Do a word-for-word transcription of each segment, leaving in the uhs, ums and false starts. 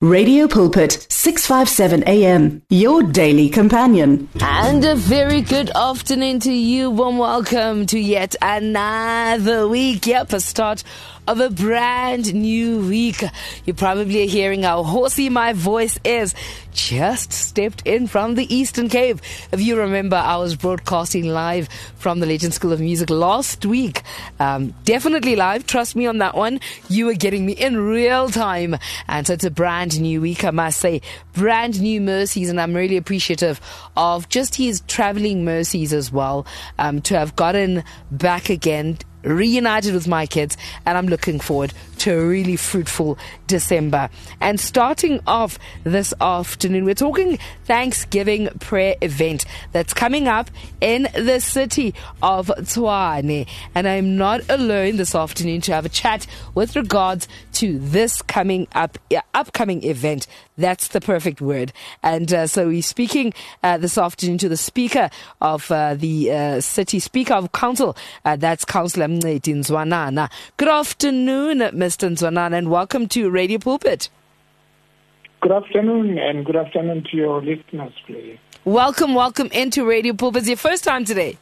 Radio Pulpit, six fifty-seven A M, your daily companion. And a very good afternoon to you. Warm welcome to yet another week. Yep, a start of a brand new week. You probably are hearing how horsey my voice is. Just stepped in from the Eastern Cape. If you remember, I was broadcasting live from the Legend School of Music last week. Um, definitely live, trust me on that one. You were getting me in real time. And so it's a brand new week, I must say. Brand new mercies, and I'm really appreciative of just his traveling mercies as well, um, to have gotten back again, reunited with my kids, and I'm looking forward to a really fruitful December. And starting off this afternoon, we're talking Thanksgiving prayer event that's coming up in the city of Tshwane. And I'm not alone this afternoon to have a chat with regards to this coming up uh, upcoming event. That's the perfect word. And uh, so we're speaking uh, this afternoon to the Speaker of uh, the uh, City, Speaker of Council, uh, that's Councillor Mncedi Nzwanana. Good afternoon, Mister Nzwanana, and welcome to Radio Pulpit. Good afternoon, and good afternoon to your listeners, please. Welcome, welcome into Radio Pulpit. It's your first time today?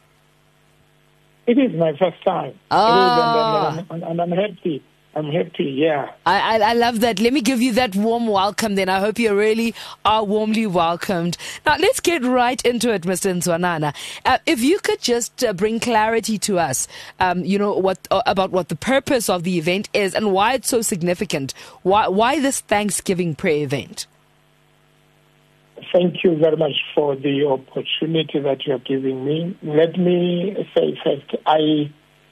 It is my first time. Oh. It is, and, and, and I'm happy. I'm happy, yeah. I, I I love that. Let me give you that warm welcome then. I hope you really are warmly welcomed. Now, let's get right into it, Mister Nzwanana. Uh, if you could just uh, bring clarity to us, um, you know, what uh, about what the purpose of the event is and why it's so significant. Why, why this Thanksgiving prayer event? Thank you very much for the opportunity that you're giving me. Let me say first, I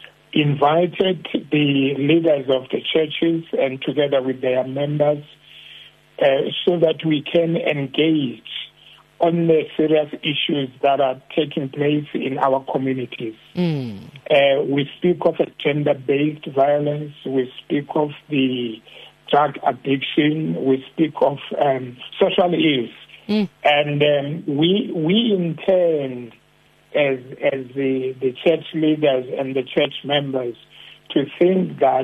invited the leaders of the churches and together with their members uh, so that we can engage on the serious issues that are taking place in our communities. Mm. Uh, we speak of a gender-based violence, we speak of the drug addiction, we speak of um, social ills. Mm. And um, we, we intend as as the, the church leaders and the church members to think that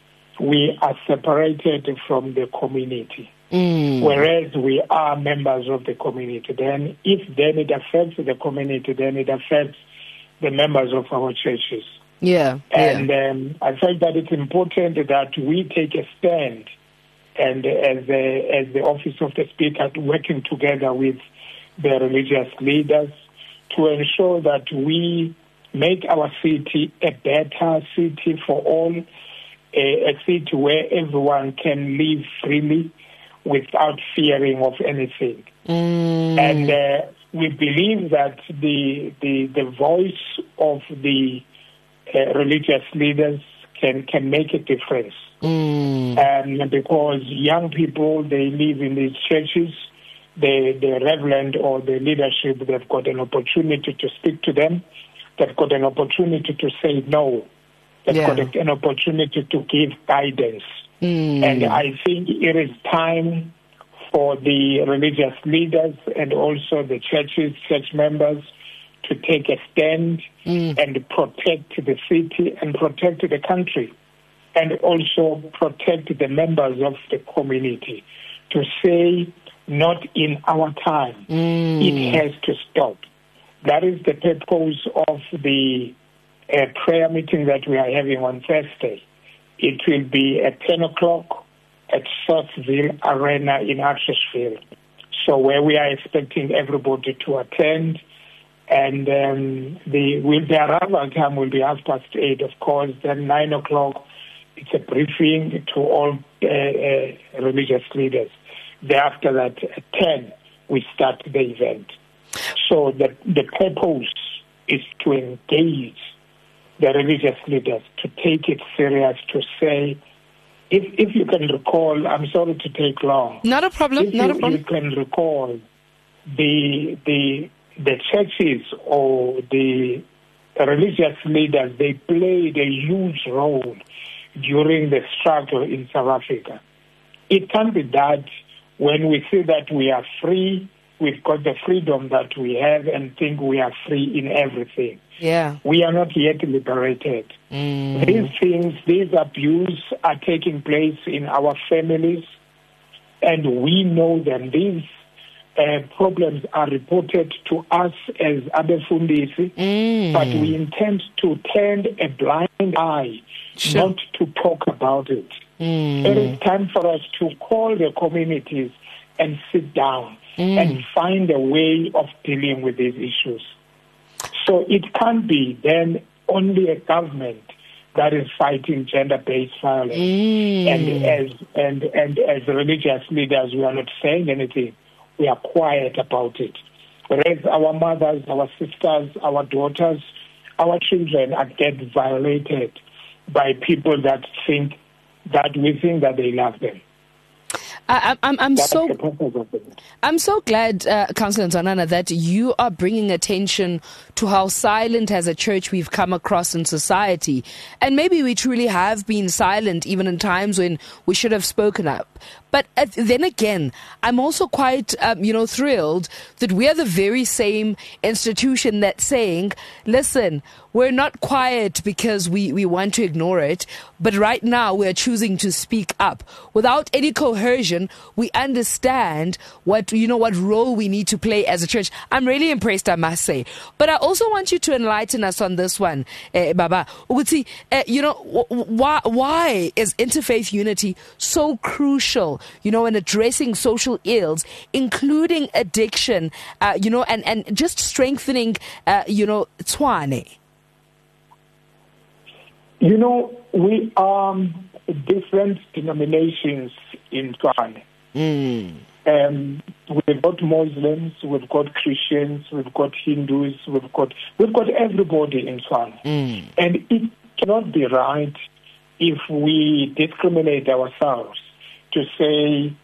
we are separated from the community, mm. whereas we are members of the community. Then if then it affects the community, then it affects the members of our churches. Yeah. And yeah. Um, I felt that it's important that we take a stand, and as the, as the office of the Speaker, working together with the religious leaders, to ensure that we make our city a better city for all, a, a city where everyone can live freely without fearing of anything. Mm. And uh, we believe that the, the, the voice of the uh, religious leaders can, can make a difference. Mm. Um, because young people, they live in these churches, The, the reverend or the leadership, they've got an opportunity to speak to them. They've got an opportunity to say no. They've yeah. got an opportunity to give guidance. Mm. And I think it is time for the religious leaders and also the churches, church members to take a stand mm. and protect the city and protect the country and also protect the members of the community to say, not in our time. Mm. It has to stop. That is the purpose of the uh, prayer meeting that we are having on Thursday. It will be at ten o'clock at Southville Arena in Archersville. So where we are expecting everybody to attend. And um, the, will the arrival time will be half past eight, of course. Then nine o'clock, it's a briefing to all uh, uh, religious leaders. Thereafter that, at ten, we start the event. So the, the purpose is to engage the religious leaders, to take it serious, to say, if if you can recall, I'm sorry to take long. Not a problem, if not you, a problem. you can recall, the, the, the churches or the religious leaders, they played a huge role during the struggle in South Africa. It can be that when we see that we are free, we've got the freedom that we have and think we are free in everything. Yeah. We are not yet liberated. Mm. These things, these abuse are taking place in our families. and we know that these uh, problems are reported to us as abefundisi, mm. but we intend to turn a blind eye, sure. not to talk about it. Mm. It is time for us to call the communities and sit down mm. and find a way of dealing with these issues. So it can't be then only a government that is fighting gender-based violence. Mm. And as and and as religious leaders, we are not saying anything. We are quiet about it. Whereas our mothers, our sisters, our daughters, our children are get violated by people that think that we think that they love them. I, I'm, I'm That's so the purpose of it. I'm so glad, uh, Councillor Ntwanana, that you are bringing attention to how silent as a church we've come across in society. And maybe we truly have been silent even in times when we should have spoken up. But uh, then again, I'm also quite, um, you know, thrilled that we are the very same institution that's saying, listen, we're not quiet because we, we want to ignore it, but right now we're choosing to speak up. Without any coercion, we understand what, you know, what role we need to play as a church. I'm really impressed, I must say. But I also want you to enlighten us on this one, uh, Baba. Uguti, uh, you know, why, why is interfaith unity so crucial, you know, in addressing social ills, including addiction, uh, you know, and, and just strengthening, uh, you know, Tshwane? You know, we are different denominations in Tshwane. Mm. Um, we've got Muslims, we've got Christians, we've got Hindus, we've got we've got everybody in Tshwane. Mm. And it cannot be right if we discriminate ourselves to say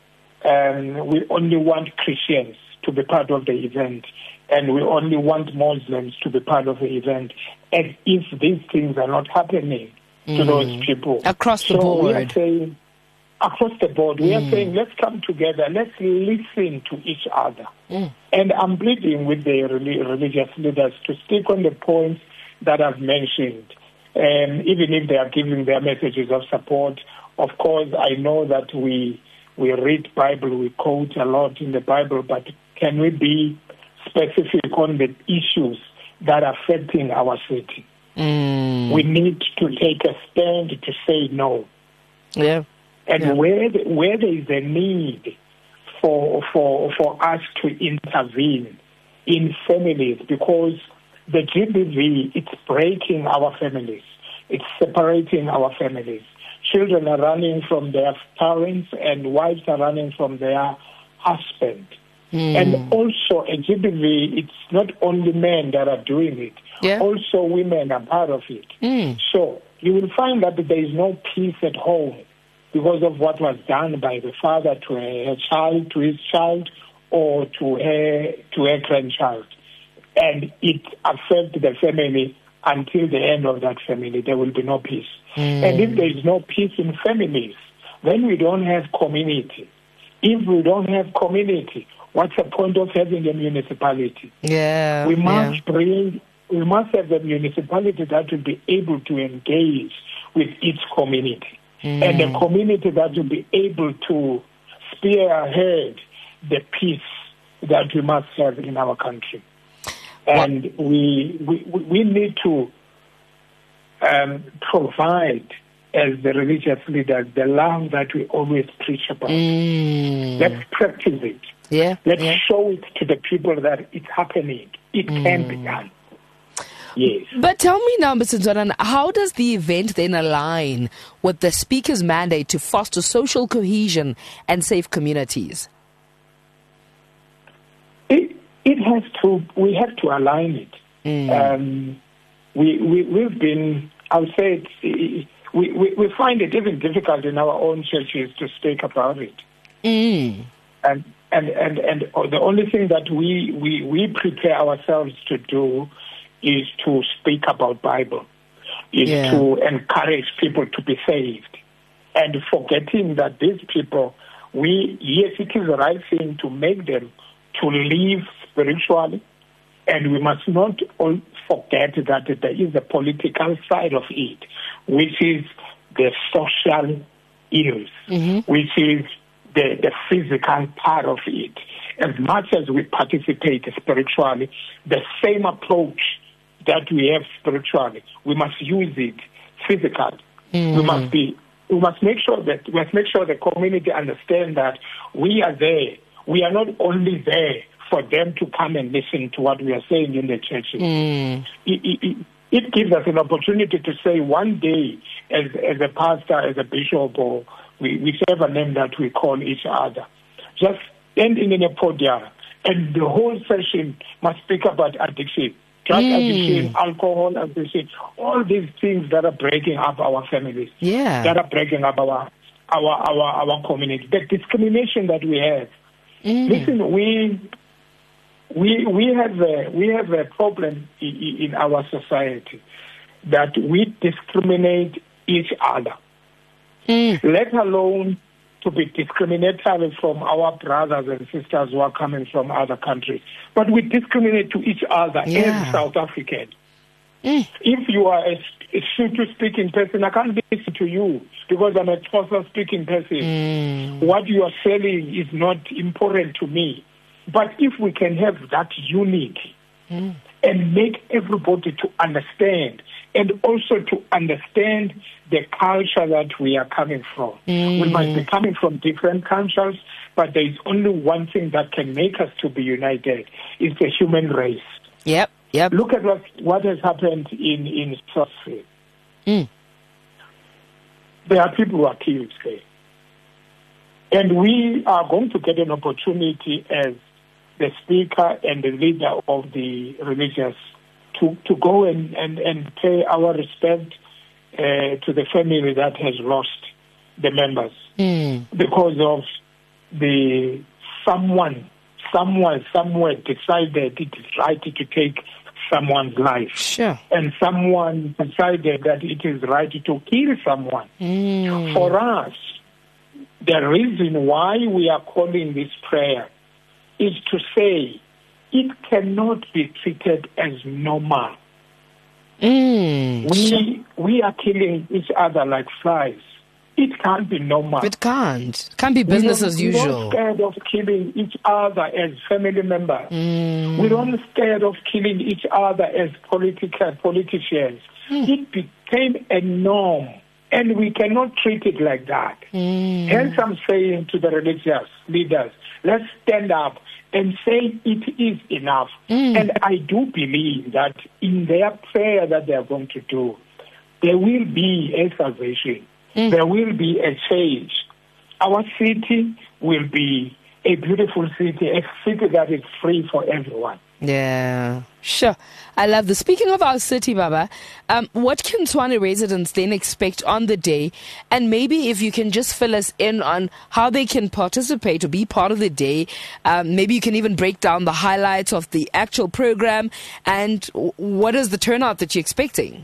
um, we only want Christians to be part of the event and we only want Muslims to be part of the event, as if these things are not happening mm. to those people. Across the so board. We are saying, across the board, we mm. are saying, let's come together, let's listen to each other. Mm. And I'm pleading with the religious leaders to stick on the points that I've mentioned, um, even if they are giving their messages of support. Of course, I know that we we read Bible, we quote a lot in the Bible, but can we be specific on the issues that are affecting our city? Mm. We need to take a stand to say no. Yeah. And yeah. where the, where there is a need for for for us to intervene in families, because the G B V, it's breaking our families, it's separating our families. Children are running from their parents and wives are running from their husband. Mm. And also a G B V, it's not only men that are doing it, yeah. also women are part of it. Mm. So you will find that there is no peace at home because of what was done by the father to her child, to his child, or to her to her grandchild. And it affects the family until the end of that family. There will be no peace. Mm. And if there is no peace in families, then we don't have community. If we don't have community, what's the point of having a municipality? Yeah, we must yeah. bring, we must have a municipality that will be able to engage with its community. Mm. And a community that will be able to spearhead the peace that we must have in our country. And what? we we we need to um, provide, as the religious leaders, the love that we always preach about. Mm. Let's practice it. Yeah. Let's yeah. show it to the people that it's happening. It mm. can be done. Yes. But tell me now, Mister Ntwanana, how does the event then align with the speaker's mandate to foster social cohesion and safe communities? It it has to. We have to align it. Mm. Um, we we we've been. I would say it's, we, we we find it even difficult in our own churches to speak about it. Mm. And and and and the only thing that we we we prepare ourselves to do is to speak about Bible, is yeah. to encourage people to be saved, and forgetting that these people, we yes, it is the right thing to make them to live spiritually, and we must not all forget that there is a political side of it, which is the social ills, mm-hmm. which is the, the physical part of it. As much as we participate spiritually, the same approach that we have spiritually, we must use it physically. Mm. We must be, we must make sure that we must make sure the community understand that we are there. We are not only there for them to come and listen to what we are saying in the churches. Mm. It, it, it gives us an opportunity to say one day, as as a pastor, as a bishop, or we, whichever name that we call each other, just standing in a podium, and the whole session must speak about addiction, drug mm. addiction, alcohol addiction, all these things that are breaking up our families, yeah. that are breaking up our our our, our community, the discrimination that we have. Mm. Listen, we we we have a we have a problem in, in our society that we discriminate each other, mm. let alone to be discriminatory from our brothers and sisters who are coming from other countries. But we discriminate to each other yeah. as South Africans. Mm. If you are a, a Sotho-speaking person, I can't listen to you because I'm a Xhosa-speaking person. Mm. What you are selling is not important to me. But if we can have that unity mm. and make everybody to understand, and also to understand the culture that we are coming from. Mm. We might be coming from different cultures, but there is only one thing that can make us to be united. It's the human race. Yep, yep. Look at what, what has happened in, in South Africa. Mm. There are people who are killed there. And we are going to get an opportunity as the speaker and the leader of the religious To, to go and, and, and pay our respect uh, to the family that has lost the members mm. because of the someone, someone, somewhere decided it is right to take someone's life. Sure. And someone decided that it is right to kill someone. Mm. For us, the reason why we are calling this prayer is to say, it cannot be treated as normal. Mm. We we are killing each other like flies. It can't be normal. It can't. It can't be business as usual. We're not scared of killing each other as family members. Mm. We're not scared of killing each other as political politicians. Mm. It became a norm, and we cannot treat it like that. Mm. Hence, I'm saying to the religious leaders, let's stand up and say it is enough. Mm. And I do believe that in their prayer that they are going to do, there will be a salvation. Mm. There will be a change. Our city will be a beautiful city, a city that is free for everyone. Yeah, sure. I love this. Speaking of our city, Baba, um, what can Tshwane residents then expect on the day? And maybe if you can just fill us in on how they can participate or be part of the day. Um, maybe you can even break down the highlights of the actual program and what is the turnout that you're expecting?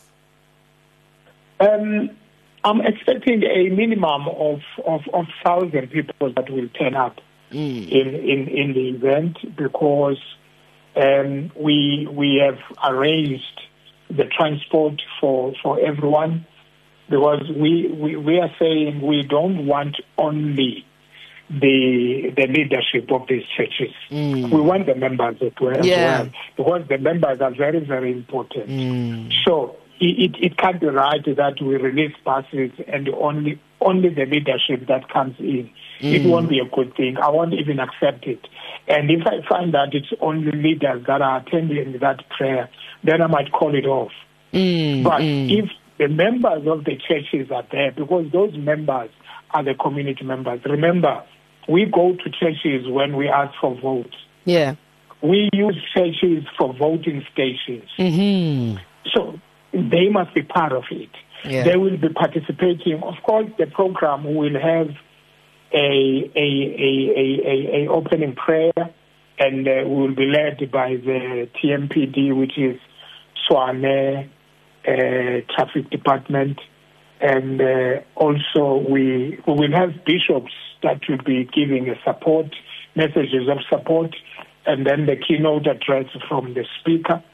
Um, I'm expecting a minimum of, of, of one thousand people that will turn up mm. in, in, in the event because Um, we we have arranged the transport for, for everyone because we, we, we are saying we don't want only the the leadership of these churches. Mm. We want the members as well, yeah. as well because the members are very, very important. Mm. So it, it can't be right that we release buses and only only the leadership that comes in. Mm. It won't be a good thing. I won't even accept it. And if I find that it's only leaders that are attending that prayer, then I might call it off. Mm, but mm. if the members of the churches are there, because those members are the community members. Remember, we go to churches when we ask for votes. Yeah. We use churches for voting stations. Mm-hmm. So they must be part of it. Yeah. They will be participating. Of course, the program will have A, a, a, a, a, a opening prayer, and uh, we will be led by the T M P D, which is Tshwane uh, Traffic Department, and uh, also we, we will have bishops that will be giving a support, messages of support, and then the keynote address from the speaker.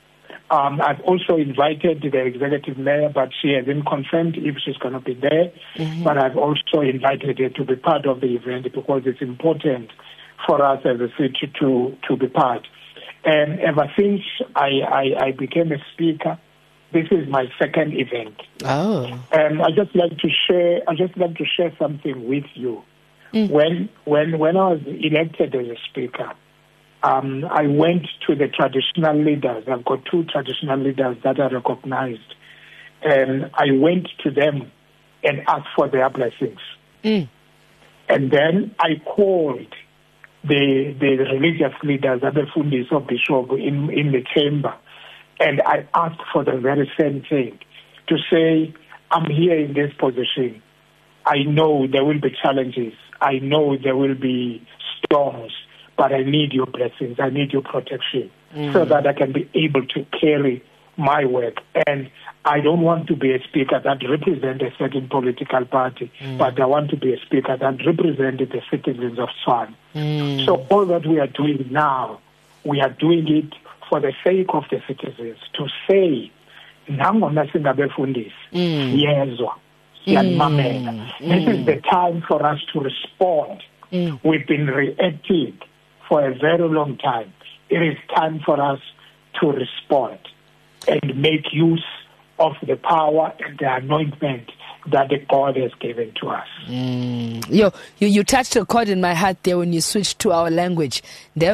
Um, I've also invited the executive mayor, but she hasn't confirmed if she's going to be there. Mm-hmm. But I've also invited her to be part of the event because it's important for us as a city to, to be part. And ever since I, I, I became a speaker, this is my second event. Oh. And I just like to share. I just like to share something with you. Mm. When when when I was elected as a speaker, um, I went to the traditional leaders. I've got two traditional leaders that are recognized, and I went to them and asked for their blessings. Mm. And then I called the the religious leaders, the Fundis of Bishop in in the chamber. And I asked for the very same thing, to say, I'm here in this position. I know there will be challenges. I know there will be storms, but I need your blessings. I need your protection mm. so that I can be able to carry my work. And I don't want to be a speaker that represents a certain political party, mm. but I want to be a speaker that represents the citizens of Tshwane. Mm. So all that we are doing now, we are doing it for the sake of the citizens, to say, nangona singabefundisi, siyezwa, siyamamela. This is the time for us to respond. Mm. We've been reacting for a very long time. It is time for us to respond and make use of the power and the anointment that the God has given to us. Mm. Yo, you, you touched a chord in my heart there when you switched to our language. Now,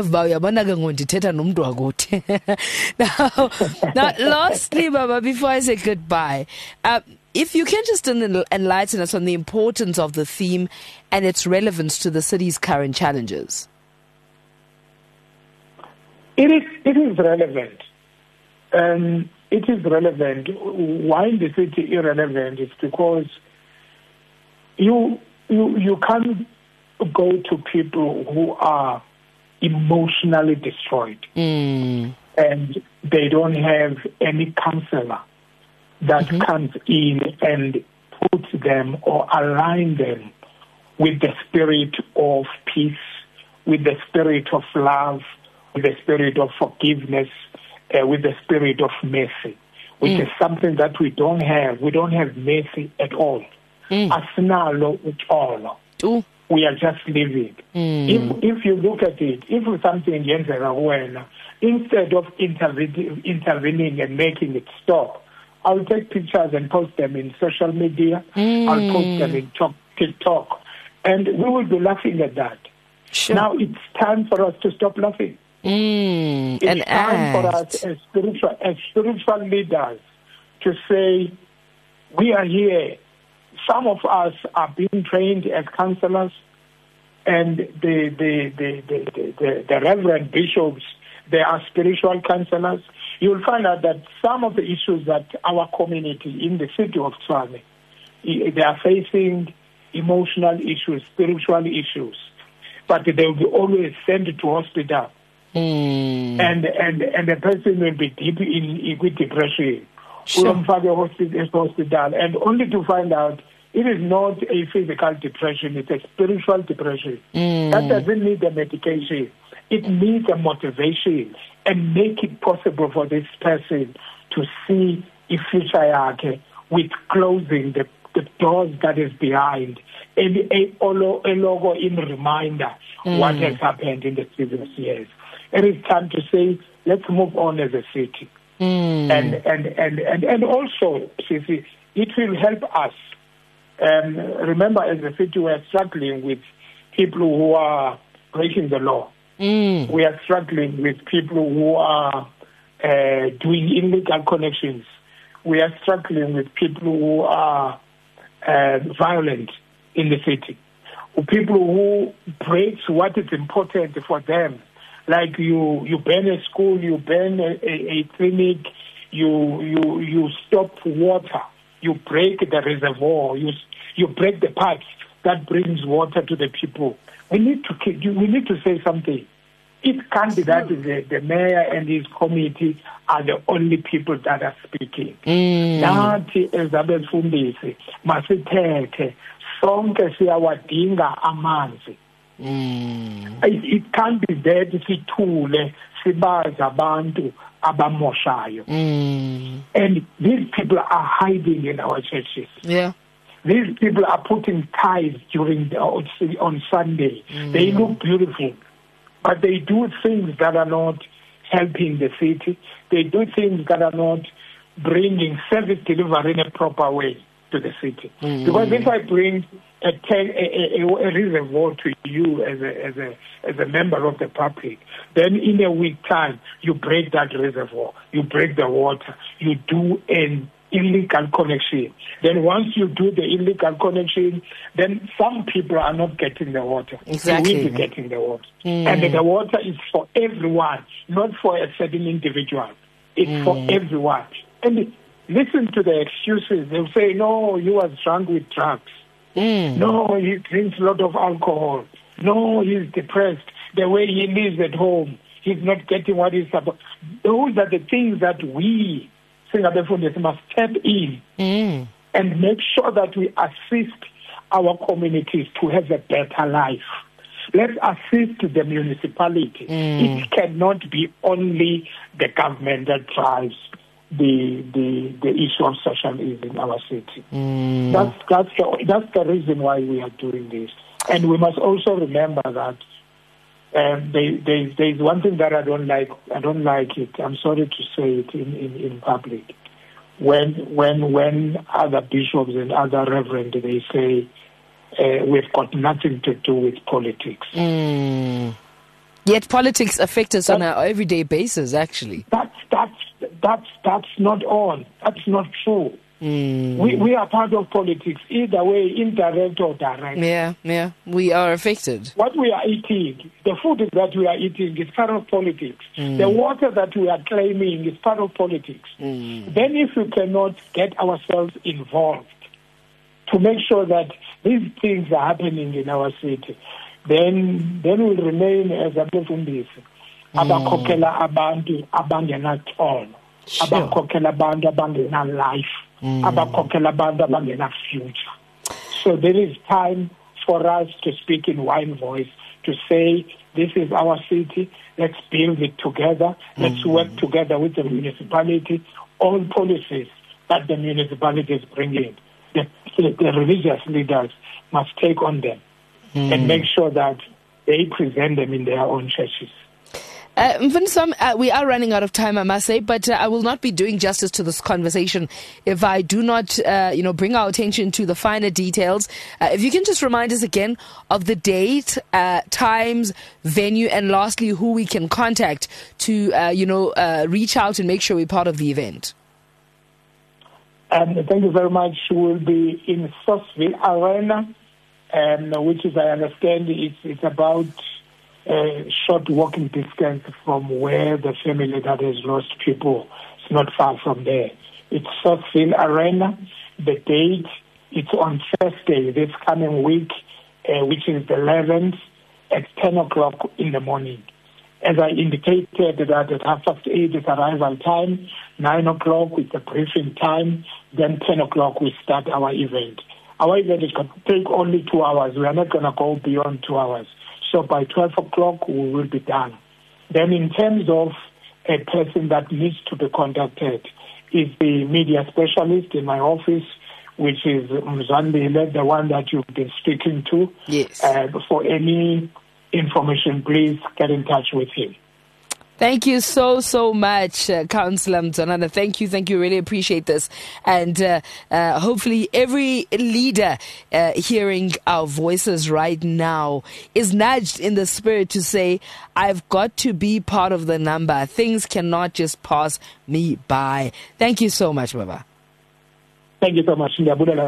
now, lastly, Baba, before I say goodbye, uh, if you can just enlighten us on the importance of the theme and its relevance to the city's current challenges. It is, it is relevant. Um, It is relevant. Why the city irrelevant is because you you you can't go to people who are emotionally destroyed mm. and they don't have any counselor that mm-hmm. comes in and puts them or align them with the spirit of peace, with the spirit of love, with the spirit of forgiveness, Uh, with the spirit of mercy, which mm. is something that we don't have. We don't have mercy at all. Mm. Asinalo utolo. We are just living. Mm. If if you look at it, if something yenzeka kuwena, instead of intervening, intervening and making it stop, I'll take pictures and post them in social media. Mm. I'll post them in TikTok, and we will be laughing at that. Sure. Now it's time for us to stop laughing. Mm, it's and time act. for us as spiritual, as spiritual leaders to say, we are here. Some of us are being trained as counselors, and the the the the, the, the, the reverend bishops, they are spiritual counselors. You'll find out that some of the issues that our community in the city of Tshwane, they are facing emotional issues, spiritual issues, but they will be always sent to hospital. Mm. And and and the person will be deep in, in with depression. Sure. Hospital, and only to find out it is not a physical depression; it's a spiritual depression. Mm. That doesn't need the medication; it needs a motivation and make it possible for this person to see a future yake with closing the, the doors that is behind, and a, a logo in reminder mm. what has happened in the previous years. It is time to say, let's move on as a city. Mm. And, and, and, and, and also, Sisi, it will help us. Um, remember, as a city, we are struggling with people who are breaking the law. Mm. We are struggling with people who are uh, doing illegal connections. We are struggling with people who are uh, violent in the city. People who break what is important for them. Like you, you ban a school, you ban a, a, a clinic, you you you stop water, you break the reservoir, you you break the pipes that brings water to the people. We need to we need to say something. It can't be that the, the mayor and his committee are the only people that are speaking. Nathi ezabefundisi masithethe sonke siyawadinga amanzi. Mm. It, it can't be that sithule sibazi abantu abamoshayo. Mm. And these people are hiding in our churches. Yeah. These people are putting ties during the, on Sunday. Mm. They look beautiful, but they do things that are not helping the city. They do things that are not bringing service delivery in a proper way to the city. Mm. Because if I bring a, ten, a, a, a reservoir to you as a, as a as a member of the public, then in a week time you break that reservoir, you break the water, you do an illegal connection. Then once you do the illegal connection, then some people are not getting the water. Exactly. They will be getting the water. Mm. And the water is for everyone, not for a certain individual. It's mm. for everyone. And listen to the excuses. They'll say, no, he was drunk with drugs. Mm. No, he drinks a lot of alcohol. No, he's depressed. The way he lives at home, he's not getting what he's supposed. Those are the things that we, Singapore, must step in mm. and make sure that we assist our communities to have a better life. Let's assist the municipality. Mm. It cannot be only the government that drives the the the issue of social ills in our city. Mm. That's that's the that's the reason why we are doing this. And we must also remember that um, there there there's one thing that I don't like. I don't like it. I'm sorry to say it in, in, in public. When when when other bishops and other reverends they say uh, we've got nothing to do with politics. Mm. Yet politics affect us that, on an everyday basis. Actually, that's that's that's that's not on. That's not true. Mm. We we are part of politics, either way, indirect or direct. Yeah, yeah, we are affected. What we are eating, the food that we are eating is part of politics. Mm. The water that we are claiming is part of politics. Mm. Then if we cannot get ourselves involved to make sure that these things are happening in our city, then then we'll remain as abefundisi. Abakhokhela abantu abangenathono. Abakhokhela abantu abangena life. Abakhokhela abantu abangena future. So there is time for us to speak in one voice, to say this is our city, let's build it together, let's mm. work together with the municipality, all policies that the municipalities bring in. The, the, the religious leaders must take on them mm. and make sure that they present them in their own churches. Uh, Mfundisi, uh, we are running out of time, I must say, but uh, I will not be doing justice to this conversation if I do not, uh, you know, bring our attention to the finer details. Uh, if you can just remind us again of the date, uh, times, venue, and lastly, who we can contact to, uh, you know, uh, reach out and make sure we're part of the event. Um, thank you very much. We will be in Sourceville Arena, um, which is, I understand, it's, it's about a short walking distance from where the family that has lost people. It's not far from there. It's Sourceville Arena. The date, it's on Thursday this coming week, uh, which is the eleventh, at ten o'clock in the morning. As I indicated, that at half past eight is arrival time, nine o'clock is the briefing time, then ten o'clock we start our event. Our event is going to take only two hours. We are not going to go beyond two hours. So by twelve o'clock, we will be done. Then in terms of a person that needs to be contacted, is the media specialist in my office, which is Mzwandile, the one that you've been speaking to. Yes. Uh, for any information, please get in touch with him. Thank you so, so much, uh, Councillor Mzwanana. Thank you, thank you. Really appreciate this. And uh, uh, hopefully every leader uh, hearing our voices right now is nudged in the spirit to say, I've got to be part of the number. Things cannot just pass me by. Thank you so much, Baba. Thank you so much.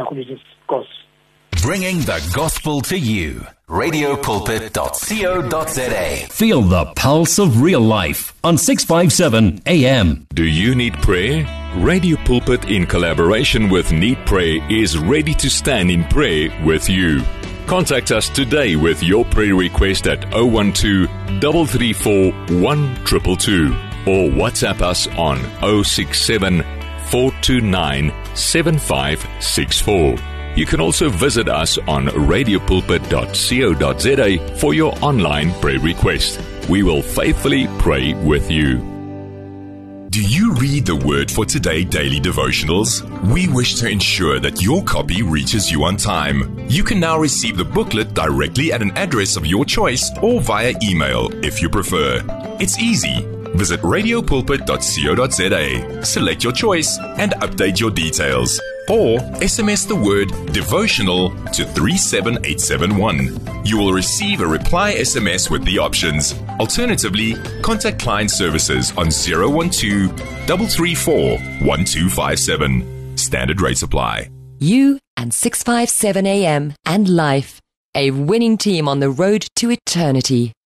Bringing the gospel to you. radio pulpit dot co dot za. Feel the pulse of real life on six fifty-seven A M. Do you need prayer? Radio Pulpit, in collaboration with Need Prayer, is ready to stand in prayer with you. Contact us today with your prayer request at zero one two, three three four, one two two two or WhatsApp us on zero six seven, four two nine, seven five six four. You can also visit us on radio pulpit dot co dot za for your online prayer request. We will faithfully pray with you. Do you read the Word for Today daily devotionals? We wish to ensure that your copy reaches you on time. You can now receive the booklet directly at an address of your choice or via email if you prefer. It's easy. Visit radio pulpit dot co dot za, select your choice and update your details. Or S M S the word devotional to three seven eight seven one. You will receive a reply S M S with the options. Alternatively, contact client services on zero one two, three three four, one two five seven. Standard rates apply. You and six five seven A M and Life, a winning team on the road to eternity.